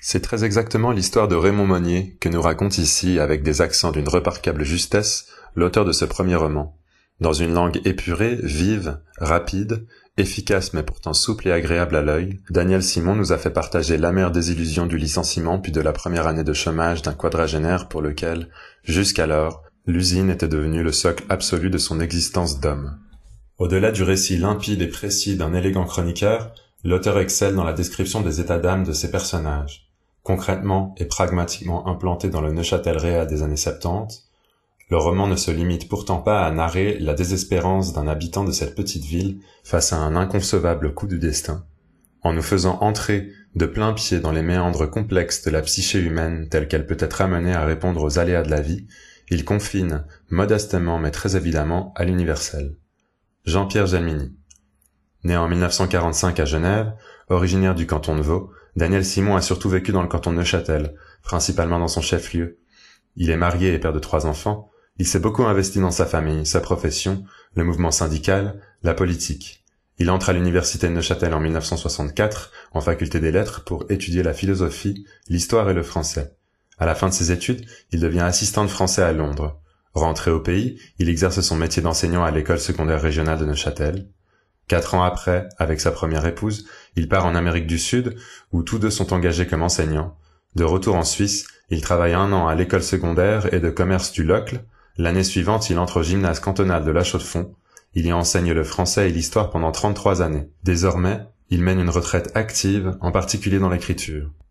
C'est très exactement l'histoire de Raymond Monnier que nous raconte ici, avec des accents d'une remarquable justesse, l'auteur de ce premier roman. Dans une langue épurée, vive, rapide, efficace mais pourtant souple et agréable à l'œil, Daniel Simon nous a fait partager l'amère désillusion du licenciement puis de la première année de chômage d'un quadragénaire pour lequel, jusqu'alors, l'usine était devenue le socle absolu de son existence d'homme. Au-delà du récit limpide et précis d'un élégant chroniqueur, l'auteur excelle dans la description des états d'âme de ses personnages. Concrètement et pragmatiquement implanté dans le Neuchâtel réel des années 70, le roman ne se limite pourtant pas à narrer la désespérance d'un habitant de cette petite ville face à un inconcevable coup du destin, en nous faisant entrer de plain pied dans les méandres complexes de la psyché humaine telle qu'elle peut être amenée à répondre aux aléas de la vie. Il confine, modestement mais très évidemment, à l'universel. Jean-Pierre Gelmini. Né en 1945 à Genève, originaire du canton de Vaud, Daniel Simon a surtout vécu dans le canton de Neuchâtel, principalement dans son chef-lieu. Il est marié et père de 3 enfants. Il s'est beaucoup investi dans sa famille, sa profession, le mouvement syndical, la politique. Il entre à l'université de Neuchâtel en 1964, en faculté des lettres, pour étudier la philosophie, l'histoire et le français. À la fin de ses études, il devient assistant de français à Londres. Rentré au pays, il exerce son métier d'enseignant à l'école secondaire régionale de Neuchâtel. 4 ans après, avec sa première épouse, il part en Amérique du Sud, où tous deux sont engagés comme enseignants. De retour en Suisse, il travaille 1 an à l'école secondaire et de commerce du Locle. L'année suivante, il entre au gymnase cantonal de La Chaux-de-Fonds. Il y enseigne le français et l'histoire pendant 33 années. Désormais, il mène une retraite active, en particulier dans l'écriture.